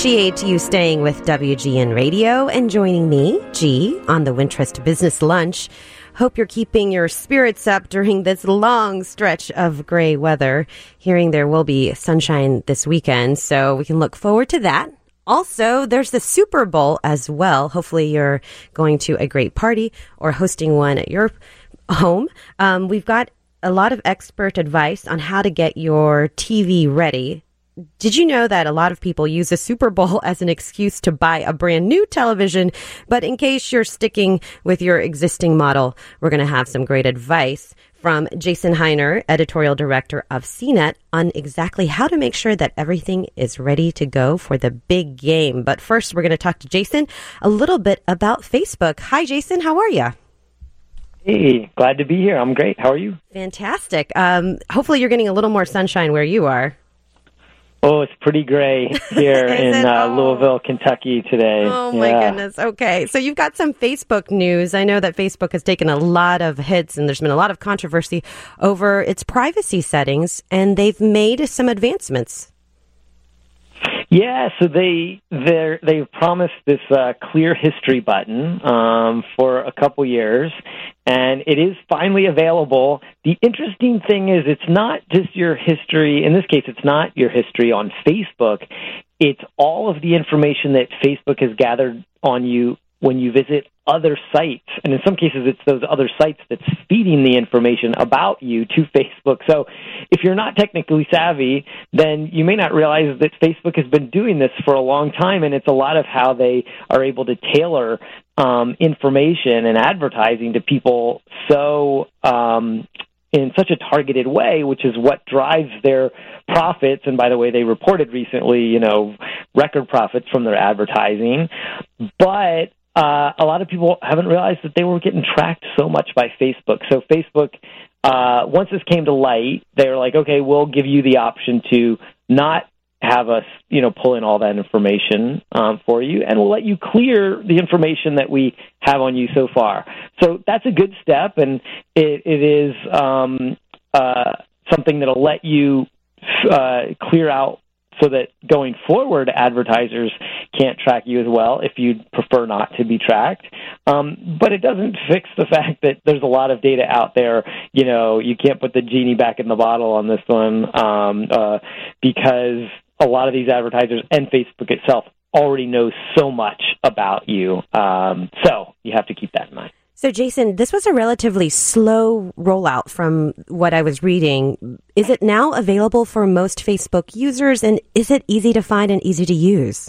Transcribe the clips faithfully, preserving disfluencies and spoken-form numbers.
Appreciate you staying with W G N Radio and joining me, G, on the Wintrust Business Lunch. Hope you're keeping your spirits up during this long stretch of gray weather. Hearing there will be sunshine this weekend, so we can look forward to that. Also, there's the Super Bowl as well. Hopefully you're going to a great party or hosting one at your home. Um, we've got a lot of expert advice on how to get your T V ready. Did you know that a lot of people use the Super Bowl as an excuse to buy a brand new television? But in case you're sticking with your existing model, we're going to have some great advice from Jason Heiner, editorial director of C net, on exactly how to make sure that everything is ready to go for the big game. But first, we're going to talk to Jason a little bit about Facebook. Hi, Jason. How are you? Hey, glad to be here. I'm great. How are you? Fantastic. Um, hopefully you're getting a little more sunshine where you are. Oh, it's pretty gray here in it? uh, Oh. Louisville, Kentucky today. Oh, my Yeah. goodness. Okay. So you've got some Facebook news. I know that Facebook has taken a lot of hits and there's been a lot of controversy over its privacy settings, and they've made some advancements. Yeah, so they they they've promised this uh, clear history button um, for a couple years, and it is finally available. The interesting thing is it's not just your history. In this case, it's not your history on Facebook. It's all of the information that Facebook has gathered on you when you visit other sites. And in some cases, it's those other sites that's feeding the information about you to Facebook. So if you're not technically savvy, then you may not realize that Facebook has been doing this for a long time, and it's a lot of how they are able to tailor um, information and advertising to people so um, in such a targeted way, which is what drives their profits. And by the way, they reported recently, you know, record profits from their advertising. But Uh, a lot of people haven't realized that they were getting tracked so much by Facebook. So Facebook, uh, once this came to light, they were like, okay, we'll give you the option to not have us, you know, pull in all that information um, for you, and we'll let you clear the information that we have on you so far. So that's a good step, and it, it is um, uh, something that'll let you uh, clear out so that going forward, advertisers can't track you as well if you'd prefer not to be tracked. Um, but it doesn't fix the fact that there's a lot of data out there. You know, you can't put the genie back in the bottle on this one um, uh, because a lot of these advertisers and Facebook itself already knows so much about you. Um, so you have to keep that in mind. So, Jason, this was a relatively slow rollout from what I was reading. Is it now available for most Facebook users, and is it easy to find and easy to use?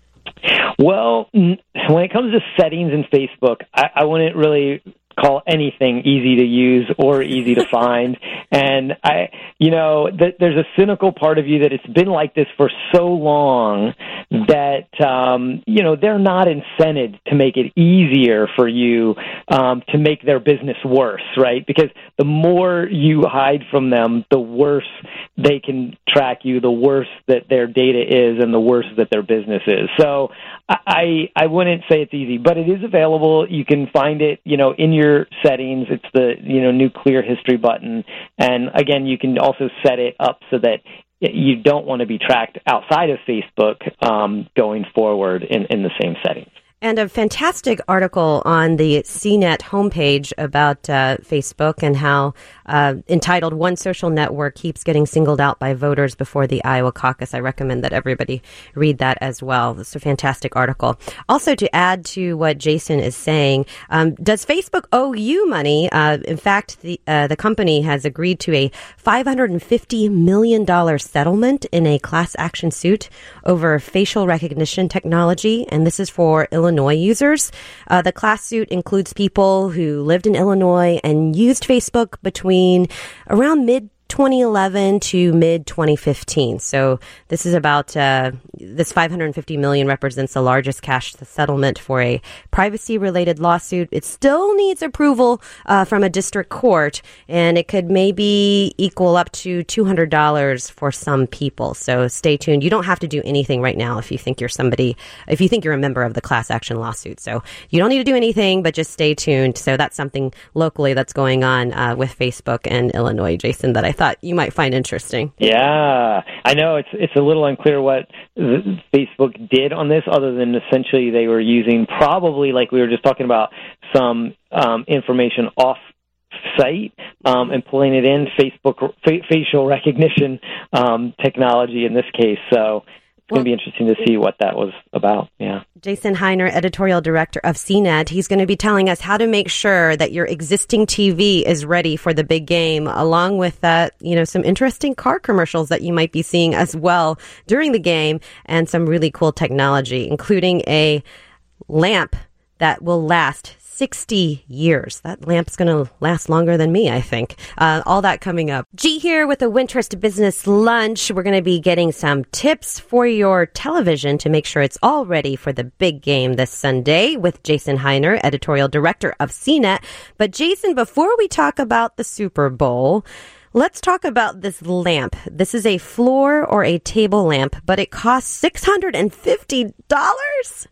Well, when it comes to settings in Facebook, I, I wouldn't really call anything easy to use or easy to find. And I, you know, th- there's a cynical part of you that it's been like this for so long that, um, you know, they're not incented to make it easier for you um, to make their business worse, right? Because the more you hide from them, the worse they can track you, the worse that their data is, and the worse that their business is. So I, I wouldn't say it's easy, but it is available. You can find it, you know, in your settings. It's the, you know, new clear history button. And again, you can also set it up so that you don't want to be tracked outside of Facebook um, going forward in, in the same settings. And a fantastic article on the C net homepage about uh, Facebook and how uh, entitled "One Social Network Keeps Getting Singled Out by Voters Before the Iowa Caucus." I recommend that everybody read that as well. It's a fantastic article. Also, to add to what Jason is saying, um, does Facebook owe you money? Uh, in fact, the uh, the company has agreed to a five hundred fifty million dollars settlement in a class action suit over facial recognition technology, and this is for Illinois Illinois users. Uh, the class suit includes people who lived in Illinois and used Facebook between around mid twenty eleven to mid twenty fifteen. So this is about, uh, this five hundred fifty million dollars represents the largest cash settlement for a privacy-related lawsuit. It still needs approval uh, from a district court, and it could maybe equal up to two hundred dollars for some people. So stay tuned. You don't have to do anything right now if you think you're somebody, if you think you're a member of the class action lawsuit. So you don't need to do anything, but just stay tuned. So that's something locally that's going on uh, with Facebook and Illinois, Jason, that I thought thought you might find interesting. Yeah, I know it's it's a little unclear what Facebook did on this, other than essentially they were using probably, like we were just talking about, some um, information off site um, and pulling it in, Facebook fa- facial recognition um, technology in this case. So it's going to be interesting to see what that was about. Yeah. Jason Heiner, editorial director of C net, he's going to be telling us how to make sure that your existing T V is ready for the big game, along with that, you know, some interesting car commercials that you might be seeing as well during the game, and some really cool technology, including a lamp that will last sixty years. That lamp's going to last longer than me, I think. Uh, all that coming up. G here with the Wintrust Business Lunch. We're going to be getting some tips for your television to make sure it's all ready for the big game this Sunday with Jason Heiner, editorial director of C net. But Jason, before we talk about the Super Bowl, let's talk about this lamp. This is a floor or a table lamp, but it costs six hundred fifty dollars?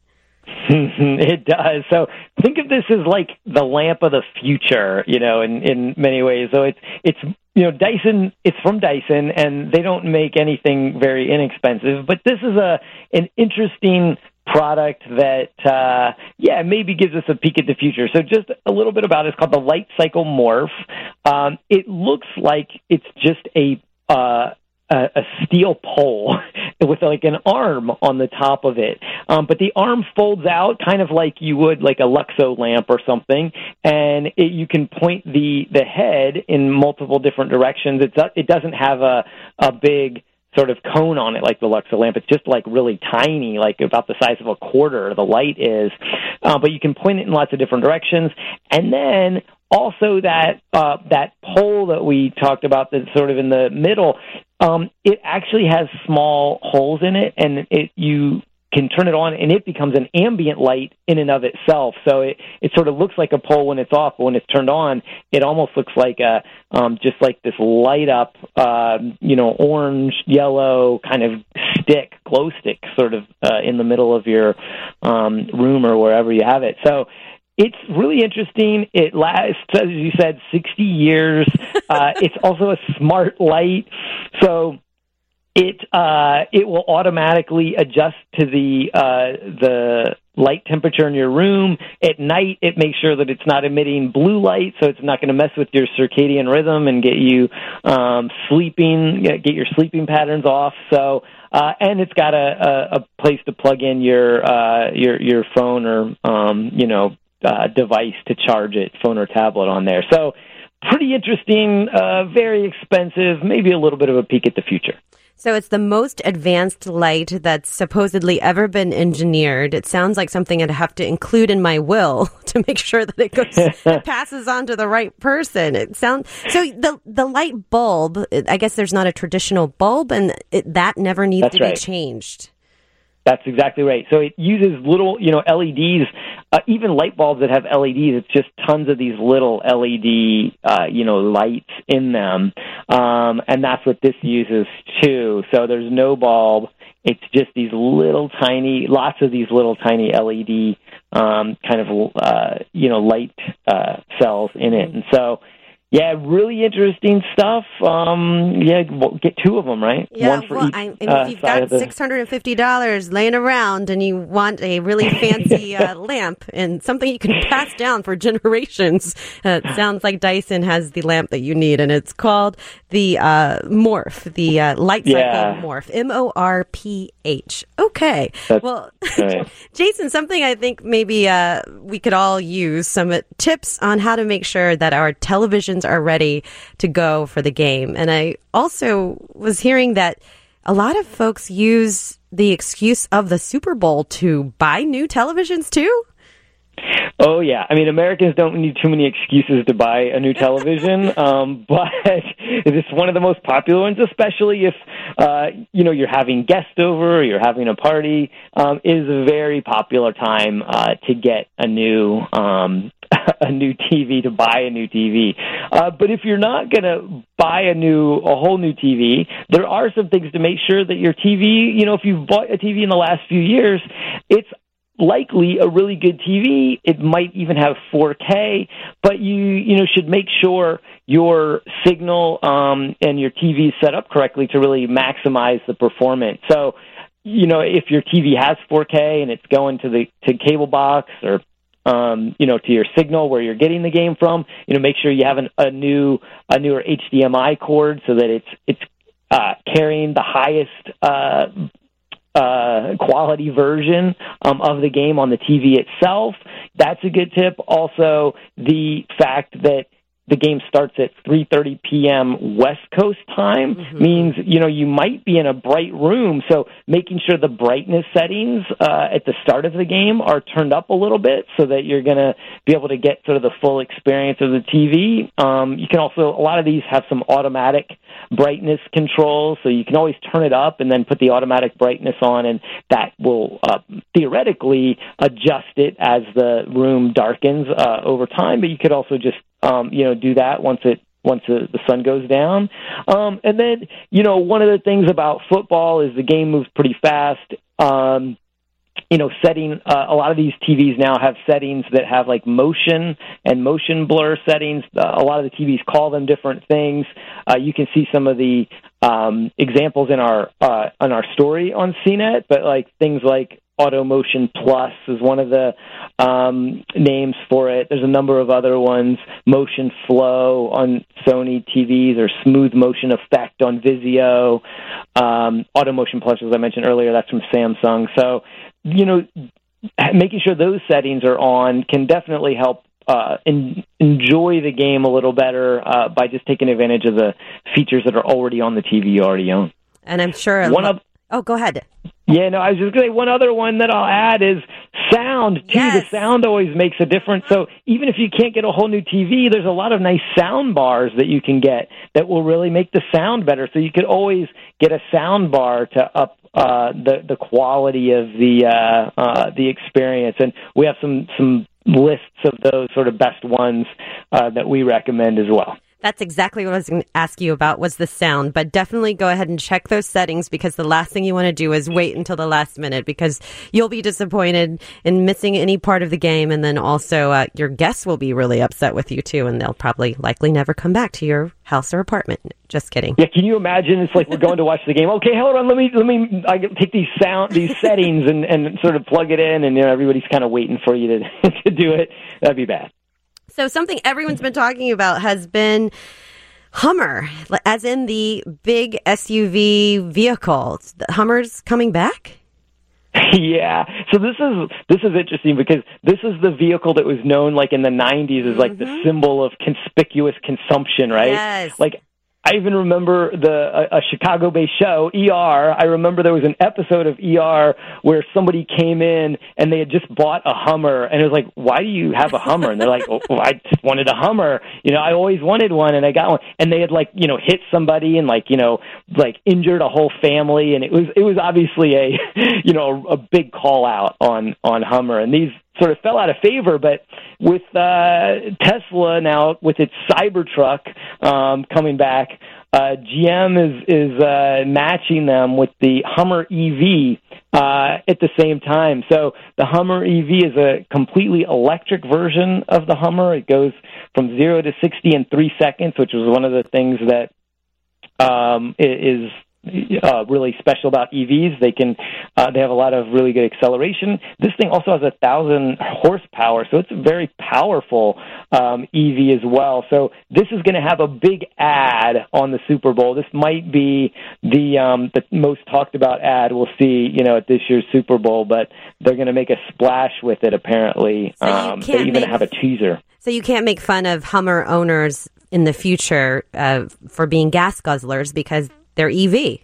It does. So think of this as like the lamp of the future, you know, in, in many ways. So it's, it's, you know, Dyson, it's from Dyson, and they don't make anything very inexpensive, but this is a, an interesting product that, uh, yeah, maybe gives us a peek at the future. So just a little bit about it. It's called the Light Cycle Morph. Um, it looks like it's just a, uh, a, a steel pole with like an arm on the top of it. Um, but the arm folds out kind of like you would like a Luxo lamp or something, and it, you can point the, the head in multiple different directions. It's, it doesn't have a, a big sort of cone on it like the Luxo lamp. It's just like really tiny, like about the size of a quarter, the light is. Uh, but you can point it in lots of different directions. And then also that uh, that pole that we talked about that's sort of in the middle, um, it actually has small holes in it, and it you can turn it on, and it becomes an ambient light in and of itself. So it, it sort of looks like a pole when it's off, but when it's turned on, it almost looks like a um, just like this light up, uh, you know, orange, yellow kind of stick, glow stick, sort of uh, in the middle of your um, room or wherever you have it. So it's really interesting. It lasts, as you said, sixty years. Uh, it's also a smart light. So It uh, it will automatically adjust to the uh, the light temperature in your room. At night, it makes sure that it's not emitting blue light, so it's not going to mess with your circadian rhythm and get you um, sleeping, get your sleeping patterns off. So, uh, and it's got a, a, a place to plug in your uh, your your phone or um, you know uh, device to charge it, phone or tablet on there. So, pretty interesting, uh, very expensive, maybe a little bit of a peek at the future. So it's the most advanced light that's supposedly ever been engineered. It sounds like something I'd have to include in my will to make sure that it goes, it passes on to the right person. It sounds so the the light bulb. I guess there's not a traditional bulb, and it, that never needs That's to right. be changed. That's exactly right. So it uses little, you know, L E Ds, uh, even light bulbs that have L E Ds. It's just tons of these little L E D, uh, you know, lights in them. Um, and that's what this uses too. So there's no bulb. It's just these little tiny, lots of these little tiny L E D um, kind of, uh, you know, light uh, cells in it. And so, yeah, really interesting stuff. Um, yeah, well, get two of them, right? Yeah, One for well, each, I, and uh, if you've side got of the... six hundred fifty dollars laying around and you want a really fancy uh, lamp and something you can pass down for generations, uh, it sounds like Dyson has the lamp that you need, and it's called the uh, Morph, the uh, Light Cycle yeah. Morph, M O R P H. Okay. That's well, right. Jason, something I think maybe uh, we could all use, some tips on how to make sure that our televisions are ready to go for the game. And I also was hearing that a lot of folks use the excuse of the Super Bowl to buy new televisions too. Oh, yeah. I mean, Americans don't need too many excuses to buy a new television, um, but it's one of the most popular ones, especially if, uh, you know, you're having guests over or you're having a party. Um, it is a very popular time uh, to get a new um, a new T V, to buy a new T V. Uh, but if you're not going to buy a new, a whole new T V, there are some things to make sure that your T V, you know, if you've bought a T V in the last few years, it's likely a really good T V. It might even have four K, but you you know should make sure your signal um, and your T V is set up correctly to really maximize the performance. So, you know, if your T V has four K and it's going to the to cable box or um, you know to your signal where you're getting the game from, you know, make sure you have an, a new a newer H D M I cord so that it's it's uh, carrying the highest Uh, Uh, quality version um, of the game on the T V itself. That's a good tip. Also, the fact that the game starts at three thirty p.m. West Coast time mm-hmm. means, you know, you might be in a bright room, so making sure the brightness settings uh, at the start of the game are turned up a little bit so that you're going to be able to get sort of the full experience of the T V. Um, you can also, a lot of these have some automatic brightness controls, so you can always turn it up and then put the automatic brightness on, and that will uh, theoretically adjust it as the room darkens uh, over time, but you could also just Um, you know, do that once it once the, the sun goes down. Um, and then, you know, one of the things about football is the game moves pretty fast. Um, you know, setting uh, a lot of these T Vs now have settings that have like motion and motion blur settings. Uh, a lot of the T Vs call them different things. Uh, you can see some of the um, examples in our uh, on our story on C net, but like things like Auto Motion Plus is one of the um, names for it. There's a number of other ones. Motion Flow on Sony T Vs, or Smooth Motion Effect on Vizio. Um, Auto Motion Plus, as I mentioned earlier, that's from Samsung. So, you know, making sure those settings are on can definitely help uh, in, enjoy the game a little better uh, by just taking advantage of the features that are already on the T V you already own. And I'm sure... One of Oh, go ahead. Yeah, no, I was just going to say one other one that I'll add is sound, too. Yes. The sound always makes a difference. So even if you can't get a whole new T V, there's a lot of nice sound bars that you can get that will really make the sound better. So you could always get a sound bar to up uh, the, the quality of the uh, uh, the experience. And we have some, some lists of those sort of best ones uh, that we recommend as well. That's exactly what I was going to ask you about, was the sound. But definitely go ahead and check those settings, because the last thing you want to do is wait until the last minute, because you'll be disappointed in missing any part of the game. And then also uh, your guests will be really upset with you, too, and they'll probably likely never come back to your house or apartment. Just kidding. Yeah, can you imagine? It's like we're going to watch the game. Okay, hold on. Let me let me I take these sound these settings and, and sort of plug it in, and you know, everybody's kind of waiting for you to to do it. That'd be bad. So something everyone's been talking about has been Hummer, as in the big S U V vehicle. The Hummer's coming back? Yeah. So this is this is interesting, because this is the vehicle that was known like in the nineties as like mm-hmm. the symbol of conspicuous consumption, right? Yes. Like, I even remember the a, a Chicago-based show, E R. I remember there was an episode of E R where somebody came in and they had just bought a Hummer, and it was like, "Why do you have a Hummer?" And they're like, "Oh, I just wanted a Hummer. You know, I always wanted one, and I got one." And they had like, you know, hit somebody and like, you know, like injured a whole family, and it was it was obviously a, you know, a big call out on on Hummer, and these sort of fell out of favor. But with uh, Tesla now, with its Cybertruck um, coming back, uh, G M is is uh, matching them with the Hummer E V uh, at the same time. So the Hummer E V is a completely electric version of the Hummer. It goes from zero to sixty in three seconds, which was one of the things that um, is Uh, really special about E Vs. They can, uh, they have a lot of really good acceleration. This thing also has a thousand horsepower, so it's a very powerful um, E V as well. So this is going to have a big ad on the Super Bowl. This might be the um, the most talked about ad we'll see, you know, at this year's Super Bowl. But they're going to make a splash with it. Apparently, so um, they even make, have a teaser. So you can't make fun of Hummer owners in the future uh, for being gas guzzlers, because they're E V.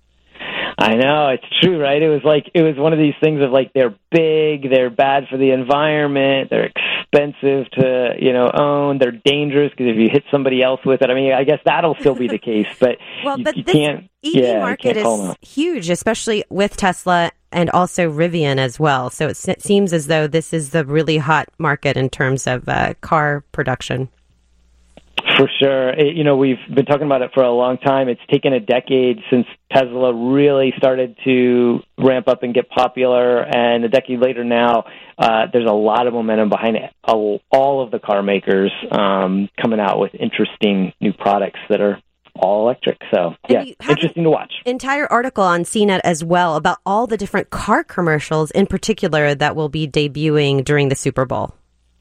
I know, it's true, right? It was like, it was one of these things of like, they're big, they're bad for the environment, they're expensive to, you know, own, they're dangerous because if you hit somebody else with it, I mean, I guess that'll still be the case, but well, you, but you this can't, E V yeah, market is huge, especially with Tesla and also Rivian as well. So it, it seems as though this is the really hot market in terms of uh, car production. For sure. It, you know, we've been talking about it for a long time. It's taken a decade since Tesla really started to ramp up and get popular, and a decade later now, uh, there's a lot of momentum behind it. All, all of the car makers um, coming out with interesting new products that are all electric. So, yeah, interesting to watch. Entire article on C net as well about all the different car commercials in particular that will be debuting during the Super Bowl.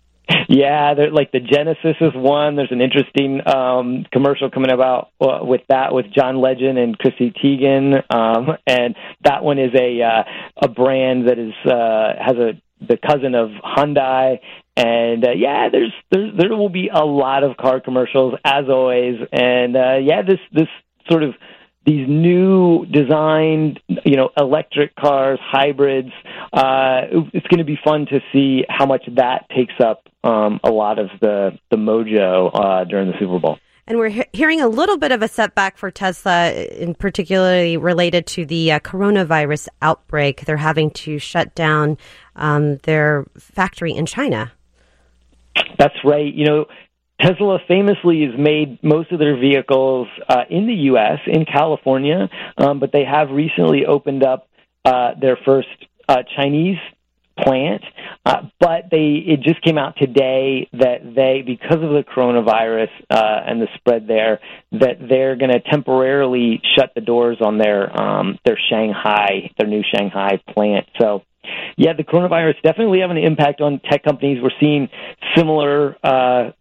Yeah, like the Genesis is one. There's an interesting um, commercial coming about uh, with that with John Legend and Chrissy Teigen, um, and that one is a uh, a brand that is uh, has a the cousin of Hyundai, and uh, yeah, there's, there's there will be a lot of car commercials as always, and uh, yeah, this this sort of these new designed, you know, electric cars, hybrids. Uh, it's going to be fun to see how much that takes up um, a lot of the the mojo uh, during the Super Bowl. And we're he- hearing a little bit of a setback for Tesla, in particularly related to the uh, coronavirus outbreak. They're having to shut down um, their factory in China. That's right. You know, Tesla famously has made most of their vehicles uh, in the U S, in California, um, but they have recently opened up uh, their first uh, Chinese plant. Uh, but they it just came out today that they, because of the coronavirus uh, and the spread there, that they're going to temporarily shut the doors on their um, their Shanghai, their new Shanghai plant. So, yeah, the coronavirus definitely having an impact on tech companies. We're seeing similar uh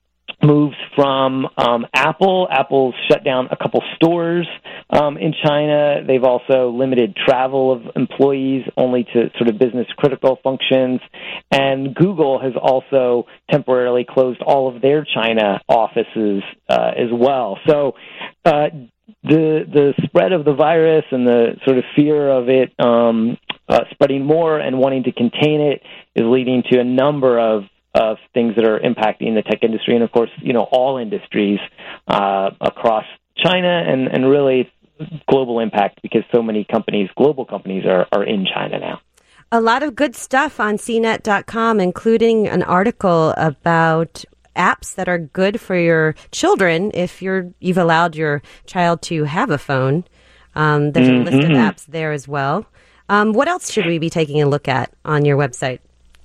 moves from um, Apple. Apple's shut down a couple stores um, in China. They've also limited travel of employees only to sort of business-critical functions. And Google has also temporarily closed all of their China offices uh, as well. So uh, the the spread of the virus and the sort of fear of it um, uh, spreading more and wanting to contain it is leading to a number of of things that are impacting the tech industry and, of course, you know, all industries uh, across China and, and really global impact because so many companies, global companies, are, are in China now. A lot of good stuff on C net dot com, including an article about apps that are good for your children if you're, you've allowed your child to have a phone. Um, there's mm-hmm. a list of apps there as well. Um, what else should we be taking a look at on your website?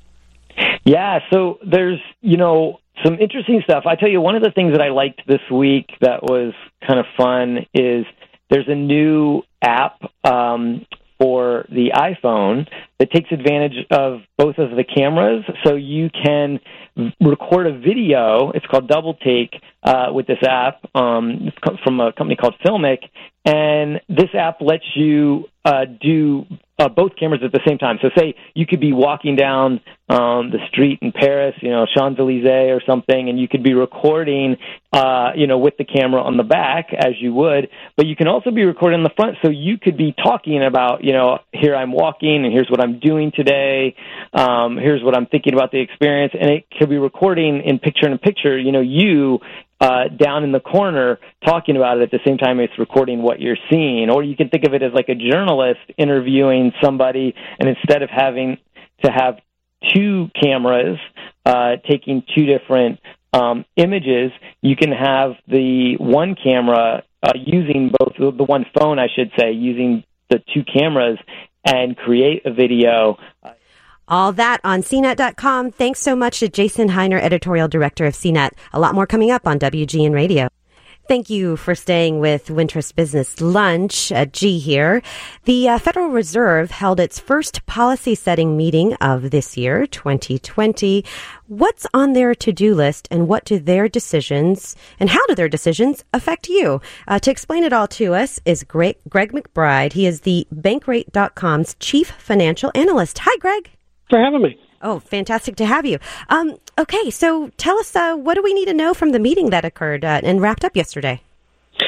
Yeah, so there's, you know, some interesting stuff. I tell you, one of the things that I liked this week that was kind of fun is there's a new app um, for the iPhone that takes advantage of both of the cameras. So you can record a video. It's called Double Take uh, with this app um, from a company called Filmic. And this app lets you uh, do uh, both cameras at the same time. So say you could be walking down um, the street in Paris, you know, Champs-Élysées or something, and you could be recording, uh, you know, with the camera on the back as you would, but you can also be recording in the front. So you could be talking about, you know, here I'm walking and here's what I'm doing today. Um, here's what I'm thinking about the experience. And it could be recording in picture-in-picture, you know, you Uh, down in the corner talking about it at the same time it's recording what you're seeing. Or you can think of it as like a journalist interviewing somebody, and instead of having to have two cameras uh, taking two different um, images, you can have the one camera uh, using both, the one phone, I should say, using the two cameras and create a video. All that on C net dot com. Thanks so much to Jason Heiner, editorial director of C net. A lot more coming up on W G N Radio. Thank you for staying with Wintrust Business Lunch. Uh, G here. The uh, Federal Reserve held its first policy-setting meeting of this year, twenty twenty. What's on their to-do list, and what do their decisions, and how do their decisions affect you? Uh, to explain it all to us is Greg, Greg McBride. He is the Bankrate dot com's chief financial analyst. Hi, Greg. For having me. Oh, fantastic to have you. Um, okay, so tell us, uh, what do we need to know from the meeting that occurred uh, and wrapped up yesterday?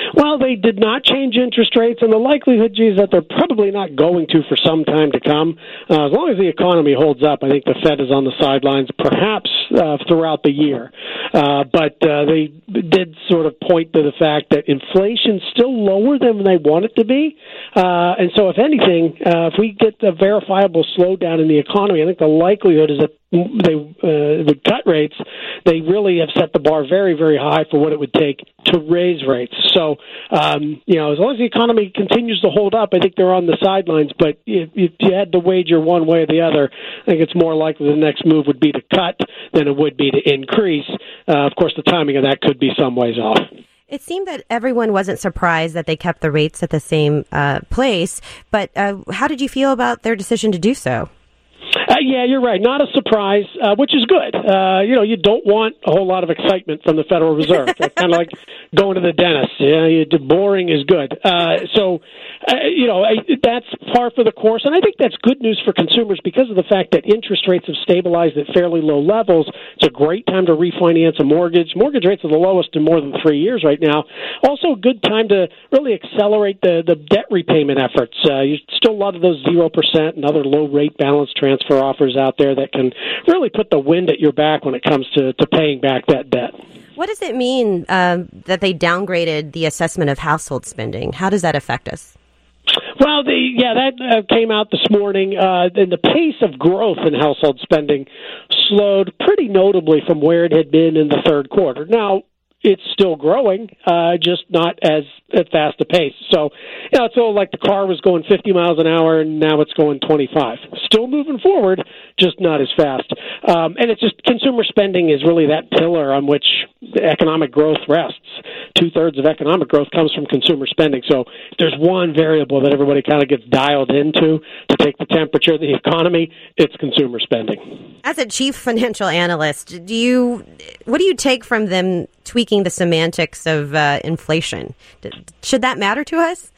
Well, they did not change interest rates, and the likelihood, G, is that they're probably not going to for some time to come. Uh, as long as the economy holds up, I think the Fed is on the sidelines, perhaps uh, throughout the year. Uh, but uh, they did sort of point to the fact that inflation's still lower than they want it to be. Uh, and so, if anything, uh, if we get a verifiable slowdown in the economy, I think the likelihood is that they uh, would cut rates. They really have set the bar very, very high for what it would take to raise rates. So, um, you know, as long as the economy continues to hold up, I think they're on the sidelines. But if, if you had to wager one way or the other, I think it's more likely the next move would be to cut than it would be to increase. Uh, of course, the timing of that could be some ways off. It seemed that everyone wasn't surprised that they kept the rates at the same uh, place. But uh, how did you feel about their decision to do so? Uh, yeah, you're right. Not a surprise, uh, which is good. Uh, you know, you don't want a whole lot of excitement from the Federal Reserve. It's kind of like going to the dentist. Yeah, you, boring is good. Uh, so, uh, you know, I, that's par for the course, and I think that's good news for consumers because of the fact that interest rates have stabilized at fairly low levels. It's a great time to refinance a mortgage. Mortgage rates are the lowest in more than three years right now. Also, a good time to really accelerate the, the debt repayment efforts. Uh, you still a lot of those zero percent and other low-rate balance transfer offers out there that can really put the wind at your back when it comes to, to paying back that debt. What does it mean um, that they downgraded the assessment of household spending? How does that affect us? Well, the, yeah, that uh, came out this morning, uh, and the pace of growth in household spending slowed pretty notably from where it had been in the third quarter. Now, it's still growing, uh, just not as at fast a pace. So, you know, it's all like the car was going fifty miles an hour and now it's going twenty-five. Still moving forward, just not as fast. Um, and it's just consumer spending is really that pillar on which economic growth rests. Two-thirds of economic growth comes from consumer spending. So if there's one variable that everybody kind of gets dialed into to take the temperature of the economy, it's consumer spending. As a chief financial analyst, do you what do you take from them tweaking the semantics of uh, inflation? Should that matter to us?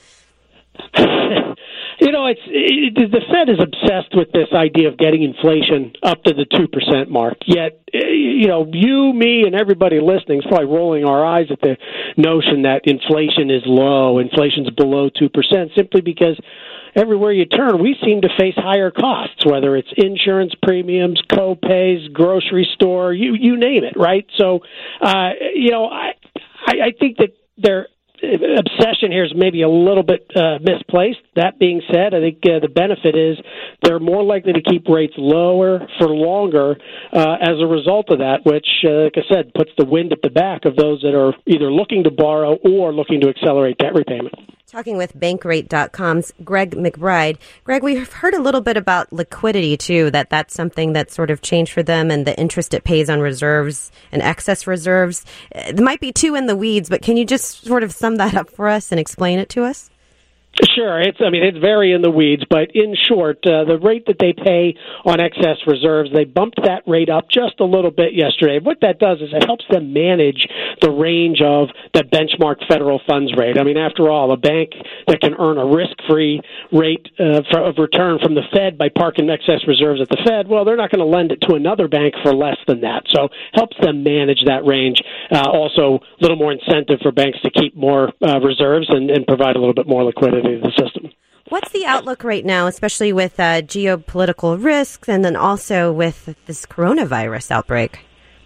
You know, it's it, the Fed is obsessed with this idea of getting inflation up to the two percent mark. Yet, you know, you, me, and everybody listening is probably rolling our eyes at the notion that inflation is low, inflation's below two percent, simply because everywhere you turn, we seem to face higher costs, whether it's insurance premiums, co-pays, grocery store, you you name it, right? So, uh, you know, I, I I think that their obsession here is maybe a little bit uh, misplaced. That being said, I think uh, the benefit is they're more likely to keep rates lower for longer uh, as a result of that, which, uh, like I said, puts the wind at the back of those that are either looking to borrow or looking to accelerate debt repayment. Talking with Bankrate dot com's Greg McBride. Greg, we've heard a little bit about liquidity, too, that that's something that sort of changed for them and the interest it pays on reserves and excess reserves. It might be too in the weeds, but can you just sort of sum that up for us and explain it to us? Sure. It's, I mean, it's very in the weeds, but in short, uh, the rate that they pay on excess reserves, they bumped that rate up just a little bit yesterday. What that does is it helps them manage the range of the benchmark federal funds rate. I mean, after all, a bank that can earn a risk-free rate uh, for, of return from the Fed by parking excess reserves at the Fed, well, they're not going to lend it to another bank for less than that. So helps them manage that range. Uh, also, a little more incentive for banks to keep more uh, reserves and, and provide a little bit more liquidity the system. What's the outlook right now, especially with uh, geopolitical risks and then also with this coronavirus outbreak?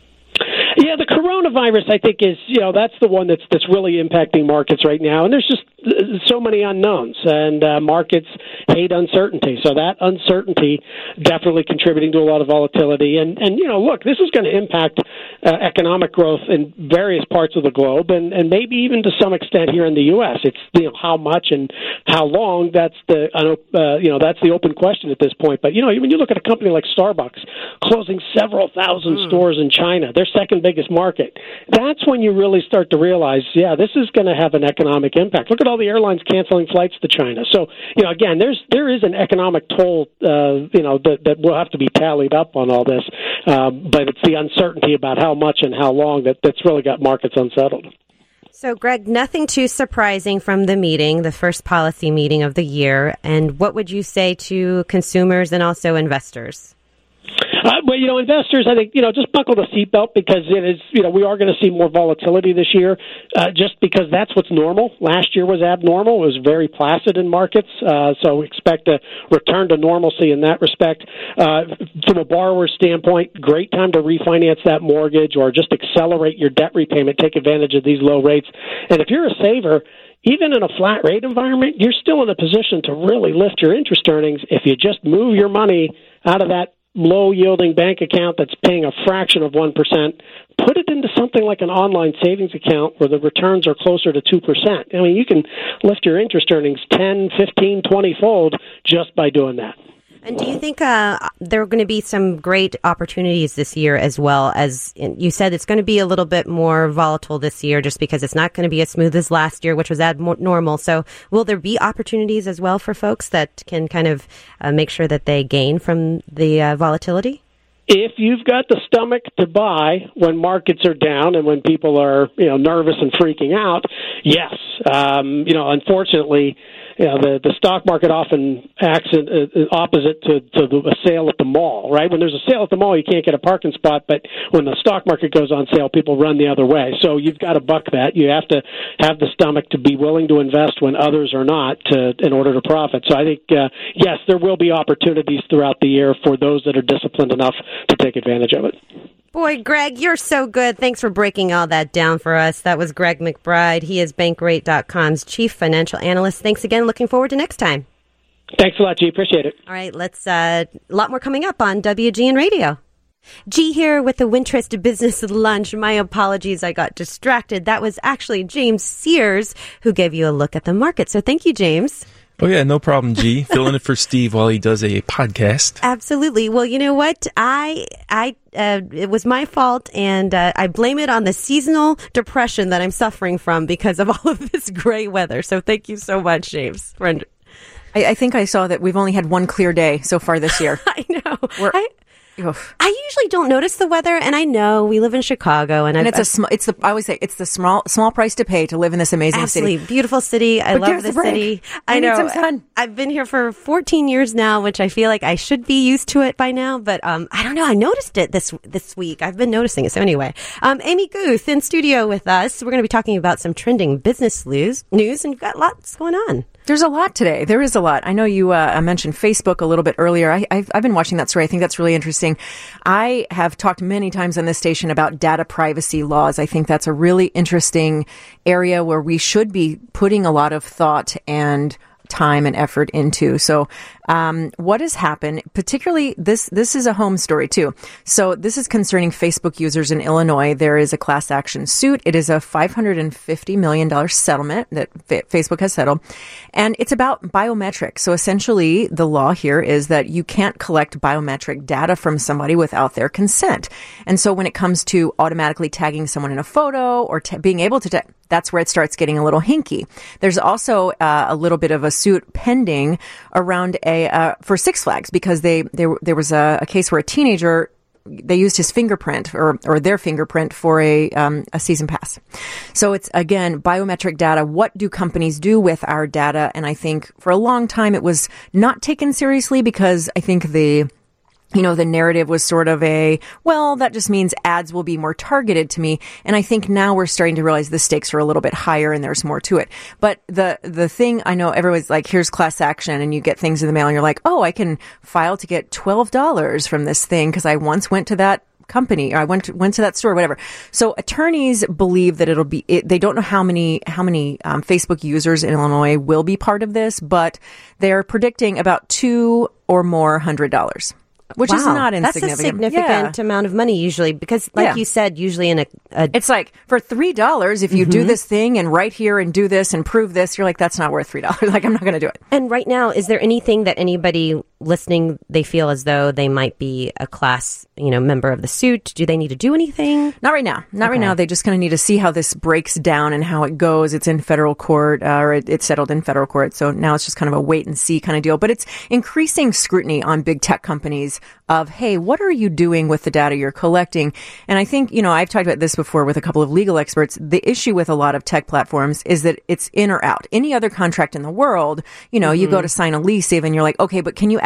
Yeah, the coronavirus, I think, is, you know, that's the one that's that's really impacting markets right now. And there's just so many unknowns, and uh, markets hate uncertainty. So that uncertainty definitely contributing to a lot of volatility. And, and you know, look, this is going to impact uh, economic growth in various parts of the globe, and, and maybe even to some extent here in the U S. It's, you know, how much and how long, that's the, uh, you know, that's the open question at this point. But, you know, when you look at a company like Starbucks closing several thousand mm. stores in China, their second biggest market, that's when you really start to realize, yeah, this is going to have an economic impact. Look at all the airlines canceling flights to China. So, you know, again, there's there is an economic toll, uh, you know, that, that will have to be tallied up on all this. Um, but it's the uncertainty about how much and how long that, that's really got markets unsettled. So, Greg, nothing too surprising from the meeting, the first policy meeting of the year. And what would you say to consumers and also investors? Uh, but, you know, investors, I think, you know, just buckle the seatbelt because it is, you know, we are going to see more volatility this year uh, just because that's what's normal. Last year was abnormal. It was very placid in markets. Uh, so expect a return to normalcy in that respect. Uh, from a borrower standpoint, great time to refinance that mortgage or just accelerate your debt repayment, take advantage of these low rates. And if you're a saver, even in a flat rate environment, you're still in a position to really lift your interest earnings if you just move your money out of that low-yielding bank account that's paying a fraction of one percent, put it into something like an online savings account where the returns are closer to two percent. I mean, you can lift your interest earnings ten, fifteen, twenty-fold just by doing that. And do you think uh, there are going to be some great opportunities this year as well? As you said, it's going to be a little bit more volatile this year just because it's not going to be as smooth as last year, which was abnormal. So will there be opportunities as well for folks that can kind of uh, make sure that they gain from the uh, volatility? If you've got the stomach to buy when markets are down and when people are, you know, nervous and freaking out, yes. Um, you know, unfortunately, you know, the, the stock market often acts in, uh, opposite to, to the, a sale at the mall, right? When there's a sale at the mall, you can't get a parking spot, but when the stock market goes on sale, people run the other way. So you've got to buck that. You have to have the stomach to be willing to invest when others are not to, in order to profit. So I think, uh, yes, there will be opportunities throughout the year for those that are disciplined enough to take advantage of it. Boy, Greg, you're so good. Thanks for breaking all that down for us. That was Greg McBride. He is Bankrate dot com's chief financial analyst. Thanks again. Looking forward to next time. Thanks a lot, G. Appreciate it. All right, let's, uh, a lot more coming up on W G N Radio. G here with the Wintrust Business Lunch. My apologies, I got distracted. That was actually James Sears who gave you a look at the market. So thank you, James. Oh, yeah, no problem, G. Filling it for Steve while he does a podcast. Absolutely. Well, you know what? I, I, uh, it was my fault, and uh, I blame it on the seasonal depression that I'm suffering from because of all of this gray weather. So thank you so much, James. Friend. I, I think I saw that we've only had one clear day so far this year. I know. We're, I, Oof. I usually don't notice the weather, and I know we live in Chicago, and, and I've, it's a sm- it's the I always say it's the small small price to pay to live in this amazing absolutely city. Beautiful city. I but love the city. I, I know. Need some sun. I've been here for fourteen years now, which I feel like I should be used to it by now, but um, I don't know. I noticed it this this week. I've been noticing it. So anyway, um, Amy Guth in studio with us. We're going to be talking about some trending business news, news, and we've got lots going on. There's a lot today. There is a lot. I know you uh, mentioned Facebook a little bit earlier. I, I've, I've been watching that story. I think that's really interesting. I have talked many times on this station about data privacy laws. I think that's a really interesting area where we should be putting a lot of thought and time and effort into. So, um, what has happened, particularly this, this is a home story too. So this is concerning Facebook users in Illinois. There is a class action suit. It is a five hundred fifty million dollars settlement that F- Facebook has settled. And it's about biometrics. So essentially the law here is that you can't collect biometric data from somebody without their consent. And so when it comes to automatically tagging someone in a photo or t- being able to ta- that's where it starts getting a little hinky. There's also uh, a little bit of a suit pending around a uh, for Six Flags because they there there was a, a case where a teenager they used his fingerprint or or their fingerprint for a um, a season pass. So it's again biometric data. What do companies do with our data? And I think for a long time it was not taken seriously because I think the You know, the narrative was sort of a, well, that just means ads will be more targeted to me. And I think now we're starting to realize the stakes are a little bit higher and there's more to it. But the, the thing I know everyone's like, here's class action and you get things in the mail and you're like, oh, I can file to get twelve dollars from this thing because I once went to that company or I went to, went to that store, whatever. So attorneys believe that it'll be, it, they don't know how many, how many um, Facebook users in Illinois will be part of this, but they're predicting about two or more hundred dollars. Which wow. is not insignificant. That's a significant yeah. amount of money usually because, like yeah. you said, usually in a... a it's like, for three dollars, if you mm-hmm. do this thing and write here and do this and prove this, you're like, that's not worth three dollars. Like, I'm not going to do it. And right now, is there anything that anybody listening, they feel as though they might be a class, you know, member of the suit? Do they need to do anything? Not right now. Not okay. right now. They just kind of need to see how this breaks down and how it goes. It's in federal court, uh, or it, it's settled in federal court. So now it's just kind of a wait and see kind of deal. But it's increasing scrutiny on big tech companies of, hey, what are you doing with the data you're collecting? And I think, you know, I've talked about this before with a couple of legal experts. The issue with a lot of tech platforms is that it's in or out. Any other contract in the world, you know, mm-hmm. you go to sign a lease even, you're like, okay, but can you add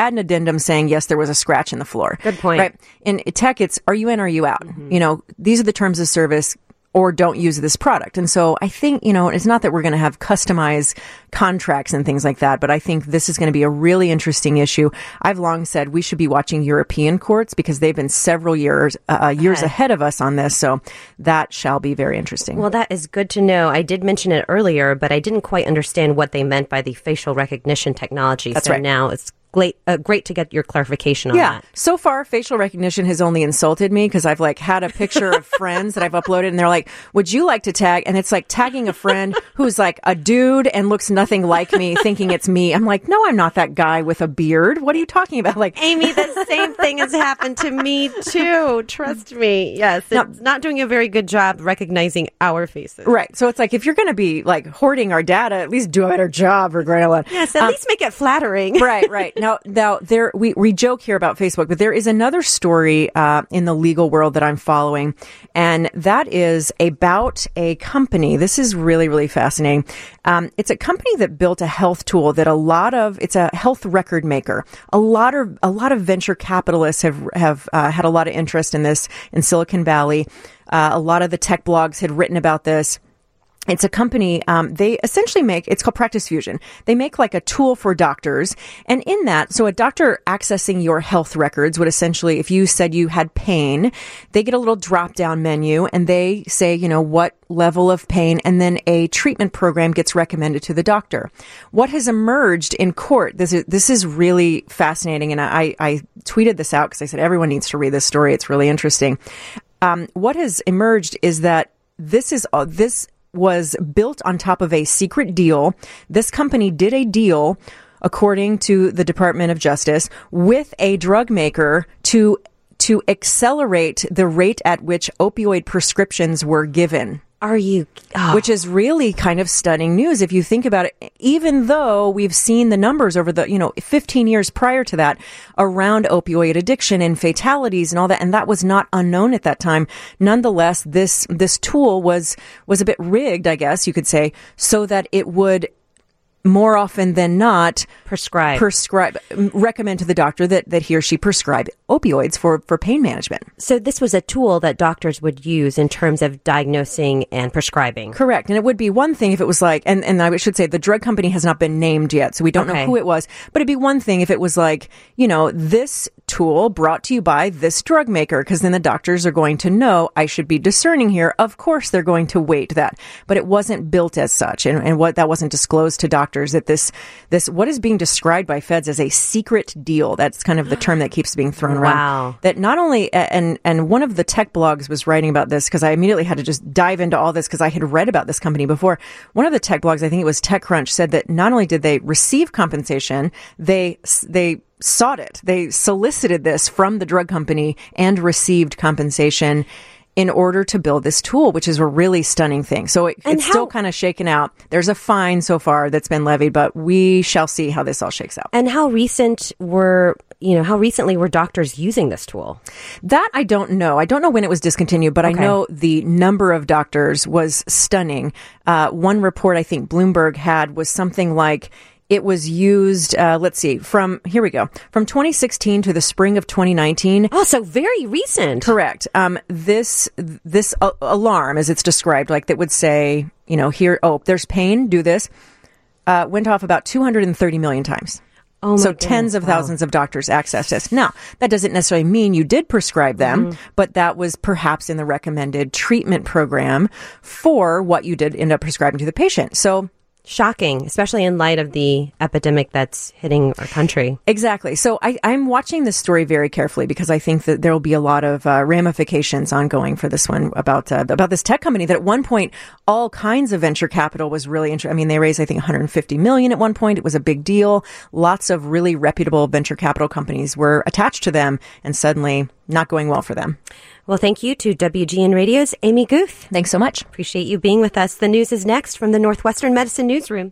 add an addendum saying, yes, there was a scratch in the floor. Good point. Right. In tech, it's are you in or are you out? Mm-hmm. You know, these are the terms of service, or don't use this product. And so I think, you know, it's not that we're going to have customized contracts and things like that, but I think this is going to be a really interesting issue. I've long said we should be watching European courts because they've been several years uh, years ahead of us on this. So that shall be very interesting. Well, that is good to know. I did mention it earlier, but I didn't quite understand what they meant by the facial recognition technology. That's so right. now it's Great, uh, great to get your clarification on yeah. that. So far, facial recognition has only insulted me because I've like had a picture of friends that I've uploaded and they're like, would you like to tag? And it's like tagging a friend who's like a dude and looks nothing like me thinking it's me. I'm like, no, I'm not that guy with a beard. What are you talking about? Like, Amy, the same thing has happened to me too. Trust me. Yes. It's now, not doing a very good job recognizing our faces. Right. So it's like, if you're going to be like hoarding our data, at least do a better job for crying out loud. Yes. At um, least make it flattering. Right. Right. Now, now there, we, we joke here about Facebook, but there is another story, uh, in the legal world that I'm following. And that is about a company. This is really, really fascinating. Um, it's a company that built a health tool that a lot of, it's a health record maker. A lot of, a lot of venture capitalists have, have, uh, had a lot of interest in this in Silicon Valley. Uh, a lot of the tech blogs had written about this. It's a company, um, they essentially make, it's called Practice Fusion. They make like a tool for doctors. And in that, so a doctor accessing your health records would essentially, if you said you had pain, they get a little drop down menu and they say, you know, what level of pain, and then a treatment program gets recommended to the doctor. What has emerged in court, this is, this is really fascinating. And I, I tweeted this out because I said, everyone needs to read this story. It's really interesting. Um, what has emerged is that this is, uh, this, was built on top of a secret deal. This company did a deal, according to the Department of Justice, with a drug maker to to accelerate the rate at which opioid prescriptions were given. Are you? Oh. Which is really kind of stunning news if you think about it, even though we've seen the numbers over the, you know, fifteen years prior to that around opioid addiction and fatalities and all that. And that was not unknown at that time. Nonetheless, this, this tool was, was a bit rigged, I guess you could say, so that it would more often than not prescribe prescribe recommend to the doctor that, that he or she prescribe opioids for, for pain management. So this was a tool that doctors would use in terms of diagnosing and prescribing. Correct. And it would be one thing if it was like, and, and I should say the drug company has not been named yet, so we don't okay. know who it was, but it'd be one thing if it was like, you know, this tool brought to you by this drug maker, because then the doctors are going to know I should be discerning here. Of course, they're going to weight that, but it wasn't built as such. And, and what that wasn't disclosed to doctors. That this, this, what is being described by feds as a secret deal. That's kind of the term that keeps being thrown around. Wow. That not only, and, and one of the tech blogs was writing about this because I immediately had to just dive into all this because I had read about this company before. One of the tech blogs, I think it was TechCrunch, said that not only did they receive compensation, they, they, sought it. They solicited this from the drug company and received compensation in order to build this tool, which is a really stunning thing. So it, it's how, still kind of shaken out. There's a fine so far that's been levied, but we shall see how this all shakes out. And how recent were, you know, how recently were doctors using this tool? That I don't know. I don't know when it was discontinued, but okay. I know the number of doctors was stunning. Uh, one report I think Bloomberg had was something like it was used, uh, let's see, from, here we go, from twenty sixteen to the spring of twenty nineteen. Oh, so very recent. Correct. Um, this, this uh, alarm, as it's described, like that would say, you know, here, oh, there's pain, do this, uh, went off about two hundred thirty million times. Oh my so goodness. tens of wow. thousands of doctors access this. Now, that doesn't necessarily mean you did prescribe them, mm-hmm. but that was perhaps in the recommended treatment program for what you did end up prescribing to the patient. So, shocking, especially in light of the epidemic that's hitting our country. Exactly. So I, I'm watching this story very carefully because I think that there will be a lot of uh, ramifications ongoing for this one about uh, about this tech company that at one point all kinds of venture capital was really interesting. I mean, they raised I think one hundred fifty million dollars at one point. It was a big deal. Lots of really reputable venture capital companies were attached to them, and suddenly not going well for them. Well, thank you to W G N Radio's Amy Guth. Thanks so much. Appreciate you being with us. The news is next from the Northwestern Medicine Newsroom.